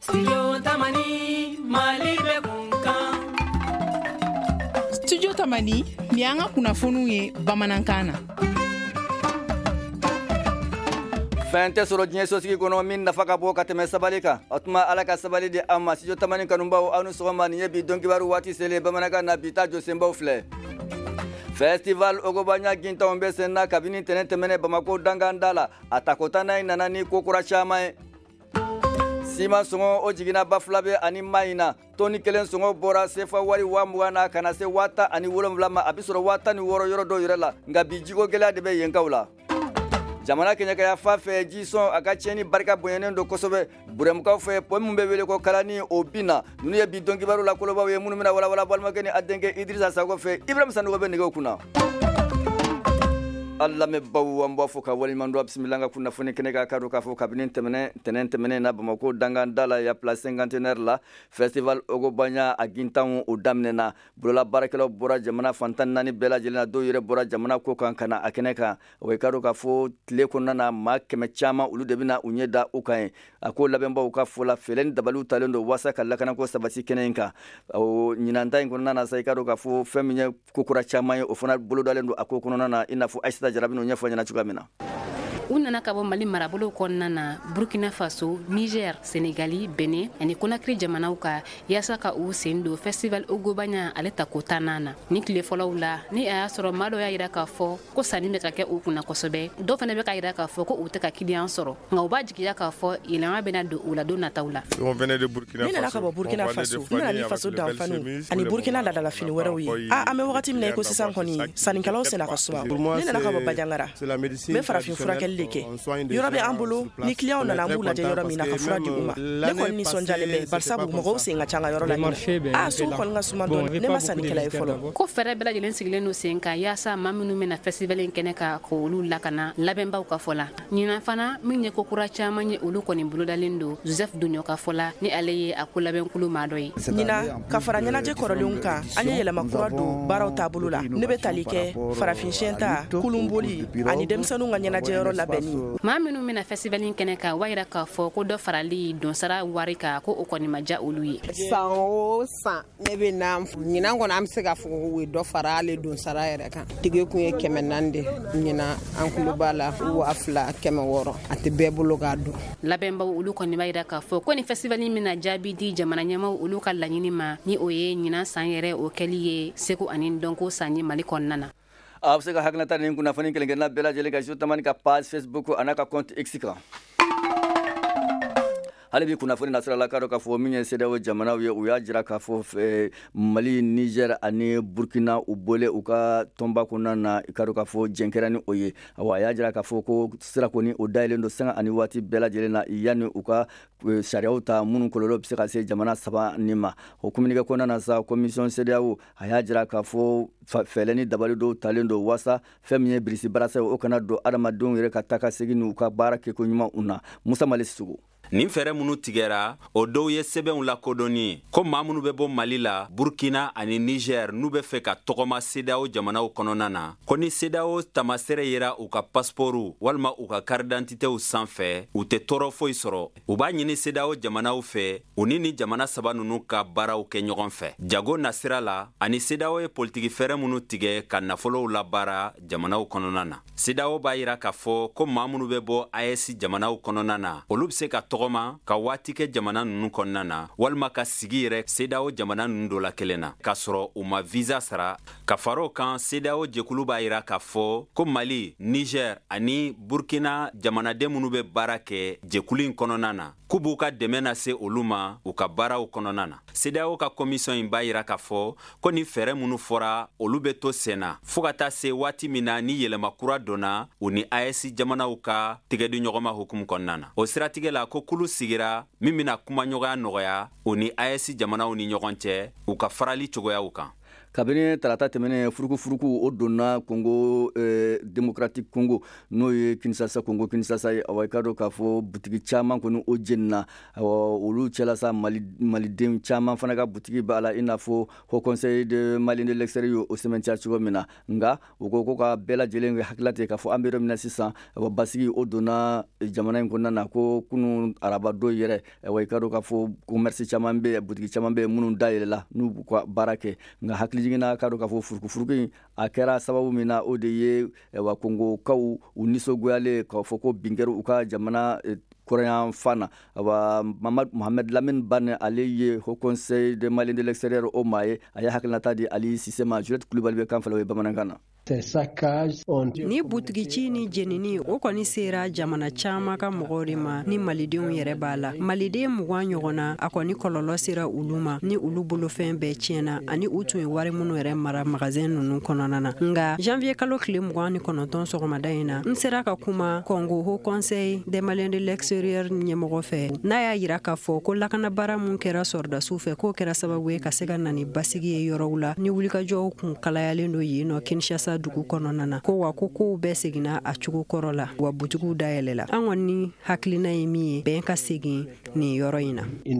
Studio Tamani ni an ka kunnafoniw ye bamanankan na. Fɛn tɛ sɔrɔ diɲɛ sosigi kɔnɔ min nafa ka bon ka tɛmɛ sabali kan. O tuma Ala ka sabali di an ma. Studio Tamani kanubaw aw ni sɔgɔma nin ye bi dɔn kibaru waati selen bamanankan na bi ta jɔsenbaw filɛ. Festival Ogobanya gintanw bɛ sen na kabini tɛnɛn tɛmɛnen Bamako danganda la. A takotana in nana ni ko kura caman ye. Sima sɔngɔ o jiginna Bafula bɛ ani Mayina. Toni kelen sɔngɔ bɔra sefa wari 20,000 na kana se 17,000 ma a bɛ sɔrɔ 16,000 yɔrɔ dɔw yɛrɛ la. Nka bi jiko gɛlɛya de bɛ yenkaw la. Jamana kɛɲɛkaya fa fɛ ji sɔn a ka tiɲɛni barika bonyenen don kosɛbɛ. Burɛmukaw fɛ pomme min bɛ wele ko kalani o bina. Ninnu ye bi dɔn kibaru la kolobaw ye minnu bɛna walawala balimakɛ ni a denkɛ Idrissa Sago fɛ. Ibrahima Sanogo bɛ nɛgɛw kunna. Allah me bawu an b'a fɔ ka waliɲuman dɔn bisimila ka kunnafoni kɛnɛ ka kadɔ k'a fɔ kabini tɛnɛn tɛmɛnen na Bamako danganda la ya place cinquantenaire la festival Ogobanya a gintanw o daminɛna bolola baarakɛlaw bɔra jamana fantan naani bɛɛ lajɛlen na dɔw yɛrɛ bɔra jamana ko kan ka na a kɛnɛ kan o ye kadɔ k'a fɔ tile kɔnɔna na maa 100 caman olu de bɛna u ɲɛ da u kan ye a ko labɛnbaw ka fɔ la fɛlɛ ni dabaliw talen don waasa ka lakanako sabati kɛnɛ in kan ɲinanta in kɔnɔna na sa i kadɔ k'a fɔ fɛn min ye kokura caman ye o fana bolodalen don a ko kɔnɔna na i n'a fɔ Aïssata Jarabi n'o ɲɛfɔ ɲɛna cogoya min na. U nana ka bɔ Mali marabolo kɔnɔna na Burkina Faso, Niger, Senegali, Benin ani Conakry jamanaw ka yaasa ka u sen don festival Ogobanya ale tako 10 na. Ni tile fɔlɔw la ni a y'a sɔrɔ maa dɔ y'a yira k'a fɔ ko sanni bɛ ka kɛ u kunna kosɛbɛ dɔw fana bɛ ka yira k'a fɔ ko u tɛ ka kiliyan sɔrɔ nka u b'a jigiya k'a fɔ yɛlɛma bɛna don u la don nataw la. Ne nana ka bɔ Burkina Faso n bɛna ni faso danfaniw ani Burkina ladalafini wɛrɛw ye an bɛ wagati min na i ko sisan kɔni sannikɛlaw senna ka suma ne nana ka bɔ Bajangara n bɛ farafin furakɛli de kɛ yɔrɔ bɛ an bolo ni clients nana an b'u lajɛ yɔrɔ min na ka fura di u ma ne kɔni nisɔndiyalen bɛ barisabu mɔgɔw sen ka ca ka yɔrɔ la sugu kɔni ka suma dɔɔni ne ma sannikɛla ye fɔlɔ ko fɛɛrɛ bɛɛ lajɛlen sigilen don sen kan yaasa maa minnu bɛna festival in kɛnɛ ka k'olu lakana labɛnbaw ka fɔ la ɲinan fana min ye kokura caman ye olu kɔni bolodalen don Joseph Duɲɔ ka fɔ la ni ale ye a ko labɛnkulu maa dɔ ye ɲinan ka fara ɲɛnajɛ kɔrɔlenw kan an ye yɛlɛma kura don baaraw taabolo la ne bɛ tali kɛ farafin siyɛnta kulunboli ani denmisɛnninw ka ɲɛnajɛyɔrɔ labɛnni maa minnu bɛna festival in kɛnɛ kan wa yira k'a fɔ ko dɔ farali donsara wari kan ko o kɔni ma diya olu ye san o san ne bɛ na ɲinan kɔni an bɛ se k'a fɔ ko u ye dɔ fara ale donsara yɛrɛ kan tigi kun ye 400 de ɲinan an tulo b'a la 2,600 a tɛ bɛɛ bolo k'a don labɛnbaw olu kɔni b'a yira k'a fɔ ko ni festival in bɛna jaabi di jamana ɲɛmaw olu ka laɲini ma ni o ye ɲinan san yɛrɛ o kɛli ye seko ani dɔnko san ye Mali kɔnɔna na. A bɛ se ka hakilinata ni kunnafoni kelen-kelenna bɛɛ lajɛlen ka Studio Tamani ka page Facebook a n'a ka compte X kan. Hali bi kunnafoni nasira la k'a fɔ min ye CEDEAO jamanaw ye u y'a jira k'a fɔ Mali, Niger ani Burkina u bɔlen u ka tɔnba kɔnɔna na i k'a dɔn k'a fɔ jɛn kɛra ni o ye a y'a jira k'a fɔ ko sira kɔni o dayɛlɛlen don sanga ani waati bɛɛ lajɛlen na yanni u ka sariyaw ta minnu kɔlɔlɔ bɛ se ka se jamana 3 nin ma o communiqué kɔnɔna na sa commission CEDEAO a y'a jira k'a fɔ fɛlɛ ni dabali dɔw talen don waasa fɛn min ye birisi barasa o kana don adamadenw yɛrɛ ka taa ka segin n'u ka baara kɛko ɲuman u na Musa Mali Sugu. Nin fɛɛrɛ minnu tigɛra o dɔw ye sɛbɛnw lakodɔnni ko maa minnu bɛ bɔ Mali la Burkina ani Niger n'u bɛ fɛ ka tɔgɔma CEDEAO jamanaw kɔnɔna na ko ni CEDEAO tamasɛrɛ yera u ka pasporu walima u ka carte d'identitew sanfɛ u tɛ tɔɔrɔ foyi sɔrɔ u b'a ɲini CEDEAO jamanaw fɛ u ni jamana 3 ninnu ka baaraw kɛ ɲɔgɔn fɛ jago nasira la ani CEDEAO ye politiki fɛɛrɛ minnu tigɛ ka nafolow labaara jamanaw kɔnɔna na CEDEAO b'a yira k'a fɔ ko maa minnu bɛ bɔ AES jamanaw kɔnɔna na olu bɛ se ka tɔgɔma ka waati kɛ jamana ninnu kɔnɔna na walima ka sigi yɛrɛ CEDEAO jamana ninnu dɔ la kelen na k'a sɔrɔ u ma visa sara ka fara o kan CEDEAO jɛkulu b'a yira k'a fɔ ko Mali, Niger ani Burkina jamanaden minnu bɛ baara kɛ jɛkulu in kɔnɔna na k'u b'u ka dɛmɛ lase olu ma u ka baaraw kɔnɔna na CEDEAO ka komisɔn in b'a yira k'a fɔ ko ni fɛɛrɛ minnu fɔra olu bɛ to sen na fo ka taa se waati min na ni yɛlɛma kura donna u ni AES jamanaw ka tigɛdi ɲɔgɔnma hukumu kɔnɔna na o siratigɛ la ko kulu sigira min bɛna kumaɲɔgɔnya nɔgɔya u ni AES jamanaw ni ɲɔgɔn cɛ u ka farali cogoyaw kan kabini tarata tɛmɛnen furuku o donna Congo démocratique Congo n'o ye Kinshasa Congo Kinshasa ye awɔ i ka dɔn k'a fɔ butigi caman kɔni o jenina awɔ olu cɛla sa maliden caman fana ka butigi b'a la i n'a fɔ Haut Conseil de Malien de l'extérieur o sɛmɛntiya cogo min na nka u ko ka bɛɛ lajɛlen hakilila ten k'a fɔ an bɛ yɔrɔ min na sisan basigi o donna jamana in kɔnɔna na ko kunu araba do yɛrɛ awɔ i ka dɔn k'a fɔ commerce caman bɛ butigi caman bɛ minnu dayɛlɛla n'u b'u ka baara kɛ nka hakili jiginna k'a dɔn k'a fɔ furuku in a kɛra sababu min na o de ye wa kongokaw u nisɔngoyalen k'a fɔ ko bin kɛra u ka jamana kɔrɔyan fan na wa Mohamed Lamine Bane ale ye Haut Conseil de Malien de l'extérieur o maa ye a ye hakilinata di Ali Cissé ma Juliette Kulibali bɛ kan fɛla o ye bamanankan na. Ni butigi ni jenini o kɔni sera jamana caman ka mɔgɔw de ma ni malidenw yɛrɛ b'a la. Maliden 20 ɲɔgɔnna a kɔni kɔlɔlɔ sera olu ma ni olu bolofɛn bɛɛ tiɲɛna ani u tun ye wari minnu yɛrɛ mara magasin ninnu kɔnɔna na. Nga janvier kalo tile 29 sɔgɔmada in na n sera ka kuma Congo Haut Conseil des Maliens de l'extérieur ɲɛmɔgɔ fɛ n'a y'a yira k'a fɔ ko lakanabara mun kɛra sɔrɔdasiw fɛ k'o kɛra sababu ye ka se ka na ni basigi ye yɔrɔw la ni wulikajɔw kun kalayalen do yen nɔ Kinshasa dugu kɔnɔna na ko wa ko kow bɛɛ seginna a cogo kɔrɔ la wa butigiw dayɛlɛla an kɔni hakilina ye min ye bɛn ka segin nin yɔrɔ in na.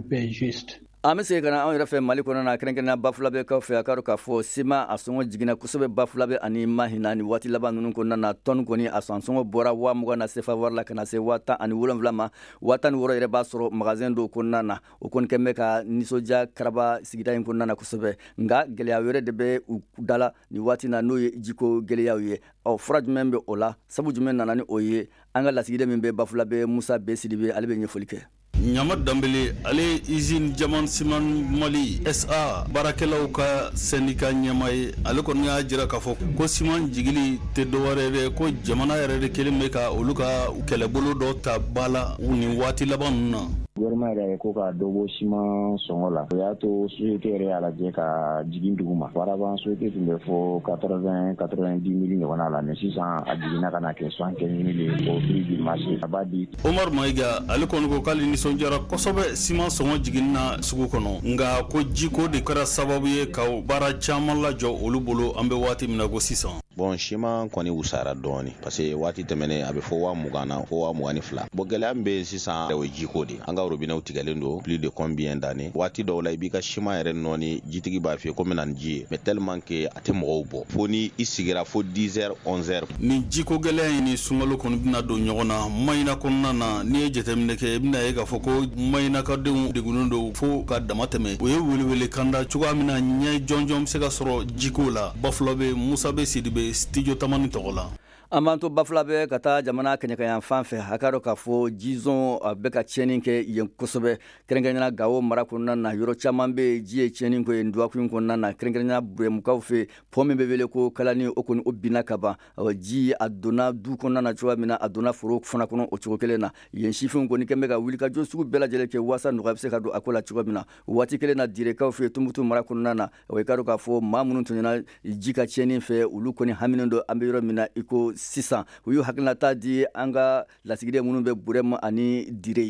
An bɛ segin ka na anw yɛrɛ fɛ Mali kɔnɔ na kɛrɛnkɛrɛnnenya Bafulabe kaw fɛ a ka dɔn k'a fɔ siman a sɔngɔ jiginna kosɛbɛ Bafulabe ani Mahina ni waati laban ninnu kɔnɔna na tɔni kɔni a sɔngɔ bɔra 20 na CFA wari la ka na se 17 ma 16 yɛrɛ b'a sɔrɔ magasin dɔw kɔnɔna na o kɔni kɛn bɛ ka nisɔndiya karaba sigida in kɔnɔna na kosɛbɛ nka gɛlɛya wɛrɛ de bɛ u dala ni waati na n'o ye jiko gɛlɛyaw ye fura jumɛn bɛ o la sabu jumɛn nana ni o ye an ka lasigiden min bɛ Bafulabe Musa B Sidibe ale bɛ ɲɛfɔli kɛ. Ɲama Dambele ale usine Jaman Siman Mali SA baarakɛlaw ka syndicat ɲɛma ye ale kɔni y'a jira k'a fɔ ko siman jigili tɛ dɔwɛrɛ ye ko jamana yɛrɛ de kelen bɛ ka olu ka kɛlɛbolo dɔ ta ba la ni waati laban ninnu na. Gouvernement yɛrɛ ko ka dɔ bɔ siman sɔngɔ la o y'a to société yɛrɛ y'a lajɛ ka jigin dugu ma auparavant société tun bɛ fɔ 80-90 mille ɲɔgɔnna la mais sisan a jiginna ka na kɛ 75 mille au prix du marché a b'a di. Omar Maïga ale kɔni ko k'ale nisɔndiyara kosɛbɛ siman sɔngɔ jiginna sugu kɔnɔ nka ko jiko de kɛra sababu ye ka baara caman lajɔ olu bolo an bɛ waati min na ko sisan. Bon siman kɔni wusara dɔɔni parce que waati tɛmɛnen a bɛ fɔ 20 na fo 22. Bon gɛlɛya min bɛ sisan o ye jiko de an ka robinet tigɛlen don plus de combien d'années waati dɔw la i b'i ka siman yɛrɛ nɔɔni jitigi b'a fɛ ko n bɛna nin ji ye mais tellement que a tɛ mɔgɔw bɔ fo ni i sigira fo 10 heures 11 heures. Ni jiko gɛlɛya in ni sunkalo kɔni bɛna don ɲɔgɔn na Mayina kɔnɔna na n'i ye jateminɛ kɛ i bɛna ye k'a fɔ ko Mayinakadenw degunnen don fo ka dama tɛmɛ o ye welewele kanda cogoya min na ɲɛ jɔnjɔn bɛ se ka sɔrɔ jiko la Bafulabe Musa B Sidibe studio Tamani tɔgɔ la. An b'an to Bafulabe ka taa jamana kɛɲɛkan fan fɛ a ka dɔn k'a fɔ jizɔn a bɛ ka tiɲɛni kɛ yen kosɛbɛ kɛrɛnkɛrɛnnenya Gawo mara kɔnɔna na yɔrɔ caman bɛ ji ye tiɲɛni ko yen duwaku in kɔnɔna na kɛrɛnkɛrɛnnenya Burɛmukaw fɛ pont min bɛ wele ko Kalani o kɔni o binna ka ban ji a donna du kɔnɔna na cogoya min na a donna foro fana kɔnɔ o cogo kelen na yen sifinw kɔni kɛn bɛ ka wulikajɔ sugu bɛɛ lajɛlen kɛ waasa nɔgɔya bɛ se ka don a ko la cogoya min na waati kelen na Direkaw fɛ Tumutu mara kɔnɔna na i ka dɔn k'a fɔ maa minnu tɔɲɔna ji ka tiɲɛni fɛ olu kɔni haminen don an bɛ yɔrɔ min na i ko sisan u y'u hakilinata di an ka lasigiden minnu bɛ Burɛmu ani Dire.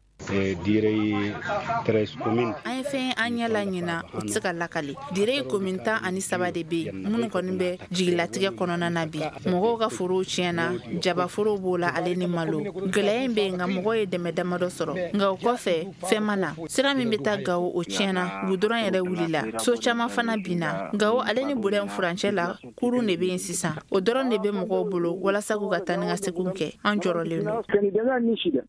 Dire 13 commune an ye fɛn an ɲɛ la ɲina u tɛ se ka lakale Dire commune 13 de bɛ yen minnu kɔni bɛ jigilatigɛ kɔnɔna na bi mɔgɔw ka forow tiɲɛna jaba forow b'o la ale ni malo gɛlɛya in bɛ yen nka mɔgɔw ye dɛmɛ damadɔ sɔrɔ nka o kɔfɛ fɛn ma na sira min bɛ taa Gawo o tiɲɛna gudɔrɔn yɛrɛ wulila so caman fana binna Gawo ale ni Burɛmu furancɛ la kurun de bɛ yen sisan o dɔrɔn de bɛ mɔgɔw bolo walasa k'u ka taa ni ka segin kɛ an jɔrɔlen don.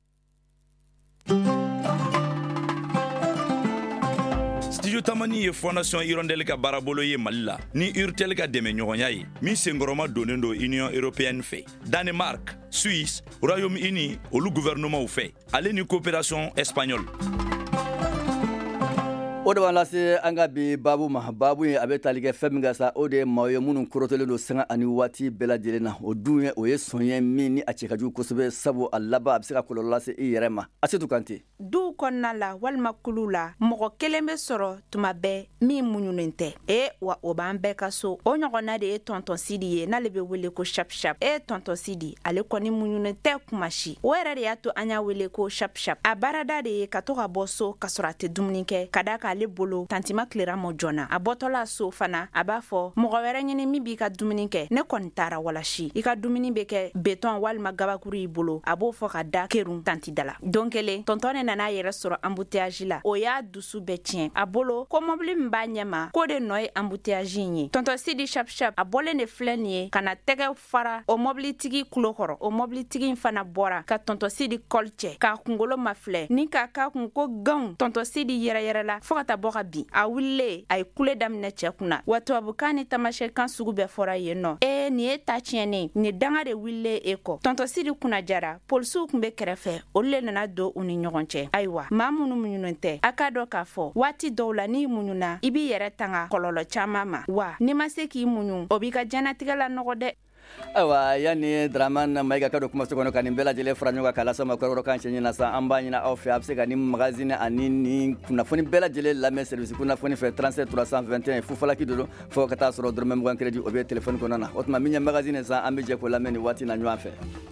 Studio Tamani ye Fondation Hirondelle ka baarabolo ye Mali la ni Urtel ka dɛmɛ ɲɔgɔnya ye min senkɔrɔma donnen do Union Européenne fɛ Danemark, Suisse, Royaume-Uni olu gouvernement fɛ ale ni coopération espagnole. O de b'an lase an ka bi babu ma babu ye a bɛ tali kɛ fɛn min ka sa o de ye maaw ye minnu kɔrɔtɔlen don sanga ani waati bɛɛ lajɛlen na o dun ye o ye sɔn ye min ni a cɛ ka jugu kosɛbɛ sabu a laban a bɛ se ka kɔlɔlɔ lase i yɛrɛ ma Asetu Kante. Du kɔnɔna la walima kulu la mɔgɔ kelen bɛ sɔrɔ tuma bɛɛ min muɲunen tɛ wa o b'an bɛɛ ka so o ɲɔgɔnna de ye tonton Sidi ye n'ale bɛ wele ko Shap Shap tonton Sidi ale kɔni muɲunen tɛ kuma si o yɛrɛ de y'a to an y'a wele ko Shap Shap a baarada de ye ka to ka bɔ so ka sɔrɔ a tɛ dumuni kɛ ka da ka ale bolo tantima kilera mo jona a bɔtɔla so fana a b'a fɔ mɔgɔ wɛrɛ ɲini min b'i ka dumuni kɛ ne kɔni taara walashi i ka dumuni bɛ kɛ beton walima gabakuru i bolo a b'o fɔ ka da kerun tanti dala don kelen tɔntɔn ne nana yɛrɛ sɔrɔ embouteillage la o y'a dusu bɛɛ tiɲɛ a bolo ko mobili min b'a ɲɛma ko de nɔ ye embouteillage ye tɔntɔn Sidi Shap Shap a bɔlen de filɛ nin ye ka na tɛgɛ fara o mobilitigi kulo kɔrɔ o mobilitigi fana bɔra ka tɔntɔn Sidi kɔli cɛ k'a kunkolo ma filɛ ni k'a ka kun ko ganw tɔntɔn Sidi yɛrɛ la fo ka taa bɔ ka bin a wulilen a ye kule daminɛ cɛ kunna wa tubabukan ni tamasɛkan sugu bɛɛ fɔra yen nɔ nin ye ta tiɲɛnen ni danga de wulilen e kɔ tɔntɔn Sidi kunna jara polisiw kun bɛ kɛrɛfɛ olu le nana don u ni ɲɔgɔn cɛ ayiwa maa minnu muɲunen tɛ a ka dɔn k'a fɔ waati dɔw la n'i muɲuna i b'i yɛrɛ tanga kɔlɔlɔ caman ma wa n'i ma se k'i muɲu o b'i ka diɲɛnatigɛ la nɔgɔ dɛ. Ayiwa yani Dramane Mayiga ka don kumaso kɔnɔ ka nin bɛɛ lajɛlen fara ɲɔgɔn kan k'a lase ma kɔrɔkɔrɔ kan cɛ ɲɛna sa an b'a ɲini aw fɛ a bɛ se ka ni magazine ani ni kunnafoni bɛɛ lajɛlen lamɛn service kunnafoni fɛ 37 321 fufalaki don fo ka taa sɔrɔ dɔrɔmɛ 20 crédit o bɛ téléphone kɔnɔ na o tuma min ye magazine san an bɛ jɛ k'o lamɛn nin waati na ɲɔgɔn fɛ.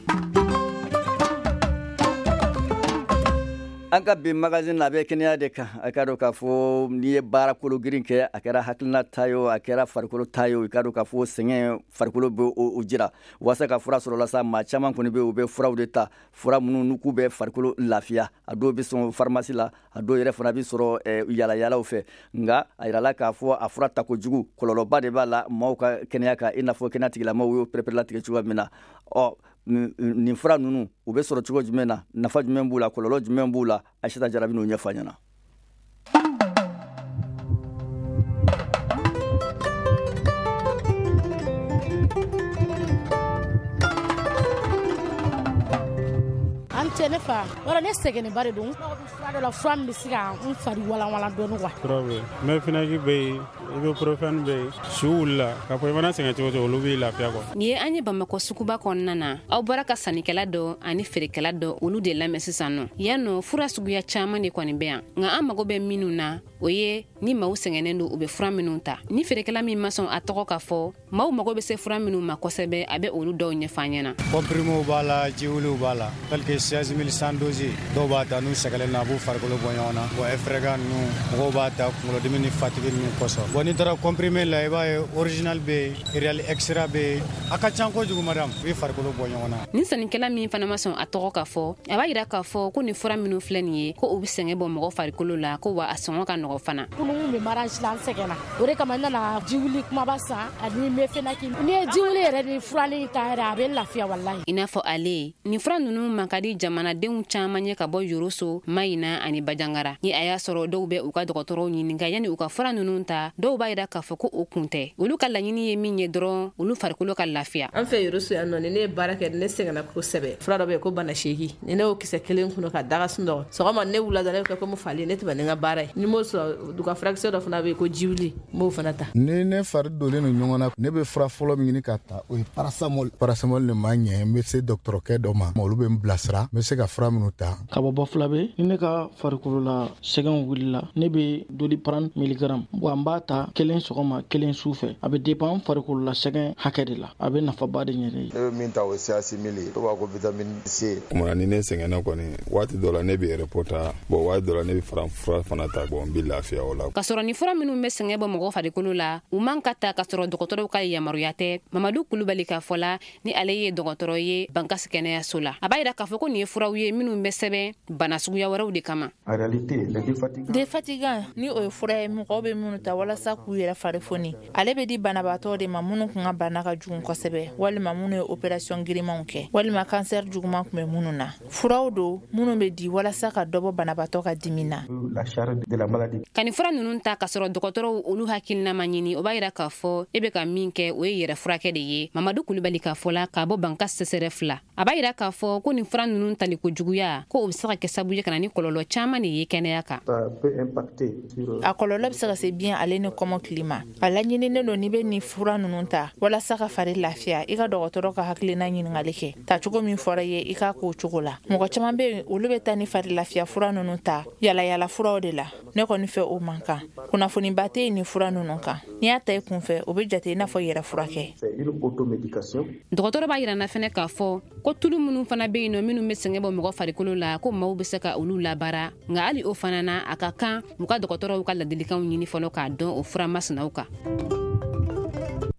an ka bi magazine na a bɛ kɛnɛya de kan a ka dɔn k'a fɔ n'i ye baara kolo girin kɛ a kɛra hakilina ta ye o a kɛra farikolo ta ye o i ka dɔn k'a fɔ sɛgɛn farikolo bɛ o jira walasa ka fura sɔrɔ la sa maa caman kɔni bɛ yen u bɛ furaw de ta fura minnu n'u k'u bɛ farikolo lafiya a dɔw bɛ sɔn pharmacie la a dɔw yɛrɛ fana bɛ sɔrɔ yalayalaw fɛ nka a yirala k'a fɔ a fura ta kojugu kɔlɔlɔba de b'a la maaw ka kɛnɛya kan i n'a fɔ kɛnɛya tigilamaaw y'o perepere-latigɛ cogoya min na nin fura ninnu u bɛ sɔrɔ cogo jumɛn na nafa jumɛn b'u la kɔlɔlɔ jumɛn b'u la Aïssata Jara bɛ n'o ɲɛfɔ an ɲɛna. an cɛ ne fa wala ne sɛgɛnnen ba de don fura dɔ la fura min bɛ se ka n fari walanwalan dɔɔni quoi. fura bɛ yen mɛfinagi bɛ yen ibuprofɛni bɛ yen su wulila k'a fɔ i mana sɛgɛn cogo o cogo olu b'i lafiya quoi. Nin ye an ye Bamakɔ suguba kɔnɔna na aw bɔra ka sannikɛla dɔ ani feerekɛla dɔ olu de lamɛn sisan nɔ yan nɔ fura suguya caman de kɔni bɛ yan nka an mago bɛ minnu na o ye ni maaw sɛgɛnnen don u bɛ fura minnu ta ni feerekɛla min ma sɔn a tɔgɔ ka fɔ maaw mago bɛ se fura minnu ma kosɛbɛ a bɛ olu dɔw ɲɛfɔ an ɲɛna. Comprimés b'a la jiwuliw b'a la tel que 16100 doses dɔw b'a ta n'u sɛgɛlen na a b'u farikolo bɔ ɲɔgɔn na bon Efrega ninnu mɔgɔw b'a ta kunkolodimi ni fatigi ninnu kosɔn bon n'i taara comprimé la i b'a ye original bɛ yen Real Extra bɛ yen a ka ca kojugu madame i bɛ farikolo bɔ ɲɔgɔn na. Ni sannikɛla min fana ma sɔn a tɔgɔ ka fɔ a b'a yira k'a fɔ ko nin fura minnu filɛ nin ye ko u bɛ sɛgɛn bɔ mɔgɔ farikolo la ko wa a sɔngɔ ka nɔgɔ fana. Kunun bɛ marage la an sɛgɛnna o de kama n nana jiwuli kumaba san ani mefenaki n'i ye jiwuli yɛrɛ ni furani ta yɛrɛ a bɛ lafiya walahi. I n'a fɔ ale nin fura ninnu man ka di jamanadenw caman ye ka bɔ Yoroso Mayina ani Bajangara ni a y'a sɔrɔ dɔw bɛ u ka dɔgɔtɔrɔw ɲininka yanni u ka fura ninnu ta dɔw b'a yira k'a fɔ ko o kun tɛ olu ka laɲini ye min ye dɔrɔn olu farikolo ka lafiya. An fɛ Yoroso yan nɔ ni ne ye baara kɛ ne sɛgɛnna kosɛbɛ fura dɔ bɛ yen ko bana seegi ni ne y'o kisɛ kelen kɔnɔ ka daga sunɔgɔ sɔgɔma ne wulila dɔrɔn ne bɛ kɛ komi falen ne tɛ bɛn ni n ka baara ye ni m'o sɔrɔ du ka furakisɛ dɔ fana bɛ yen ko jiwuli n b'o fana ta. Ni ne fari donnen don ɲɔgɔn na ne bɛ fura fɔlɔ min ɲini ka ta o ye parasamol de ma ɲɛ n bɛ se dɔgɔtɔrɔkɛ dɔ ma olu bɛ n bilasira n bɛ se ka fura minnu ta. Kababa fila bɛ ni ne ka farikolo la sɛgɛn wulila ne bɛ Doliprane miligram wa n b'a ta kelen sɔgɔma kelen su fɛ a bɛ dépend farikolo la sɛgɛn hakɛ de la a bɛ nafaba de ɲɛ ne ye. Ne bɛ min ta o ye CAC1000 dɔw b'a ko vitamine C. Kuma ni ne sɛgɛnna kɔni waati dɔ la ne bɛ repos ta bon waati dɔ la ne bɛ fura fana ta bon n bɛ lafiya o la. Ka sɔrɔ ni fura minnu bɛ sɛgɛn bɔ mɔgɔ farikolo la u man ka ta ka sɔrɔ dɔgɔtɔrɔw ka yamaruya tɛ Mamadu Kulubali ka fɔ la ni ale ye dɔgɔtɔrɔ ye Bankasi kɛnɛyaso la a b'a yira k'a fɔ ko nin ye furaw ye minnu bɛ sɛbɛn bana suguya wɛrɛw de kama. En réalité les défatigants ni o ye fura ye mɔgɔw bɛ minnu ta walasa k'u yɛrɛ fari foni ale bɛ di banabaatɔ de ma minnu kun ka bana ka jugu kosɛbɛ walima minnu ye opération girimanw kɛ walima cancer juguman kun bɛ minnu na furaw don minnu bɛ di walasa ka dɔ bɔ banabaatɔ ka dimi na. Ka nin fura ninnu ta ka sɔrɔ dɔgɔtɔrɔw olu hakilina ma ɲini o b'a yira k'a fɔ e bɛ ka min kɛ o ye yɛrɛ furakɛ de ye Mamadu Kulubali ka fɔ la k'a bɔ Bankasi CSRF a b'a yira k'a fɔ ko nin fura ninnu tali kojuguya ko o bɛ se ka kɛ sababu ye ka na ni kɔlɔlɔ caman de ye kɛnɛya kan. A kɔlɔlɔ bɛ se ka se biɲɛ ale ni kɔmɔkili ma a laɲininen don n'i bɛ nin fura ninnu ta walasa ka fari lafiya i ka dɔgɔtɔrɔ ka hakilina ɲininkali kɛ tacogo min fɔra ye i k'a k'o cogo la mɔgɔ caman bɛ yen olu bɛ taa ni fari lafiya fura ninnu ta yalayala furaw de la ne kɔni fɛ o man kan kunnafoniba tɛ yen ni fura ninnu kan n'i y'a ta i kun fɛ o bɛ jate i n'a fɔ yɛrɛ furakɛ. Dɔgɔtɔrɔ b'a yirana fɛnɛ k'a fɔ ko tulu minnu fana bɛ yen nɔ minnu bɛ be sɛngɛ bɔ mɔgɔ farikolo la ko maaw be se ka olu labara nga hali o fana na a ka kan u ka dɔgɔtɔrɔw ka ladilikanw ɲini fɔlɔ k'a dɔn o fura masinaw kan.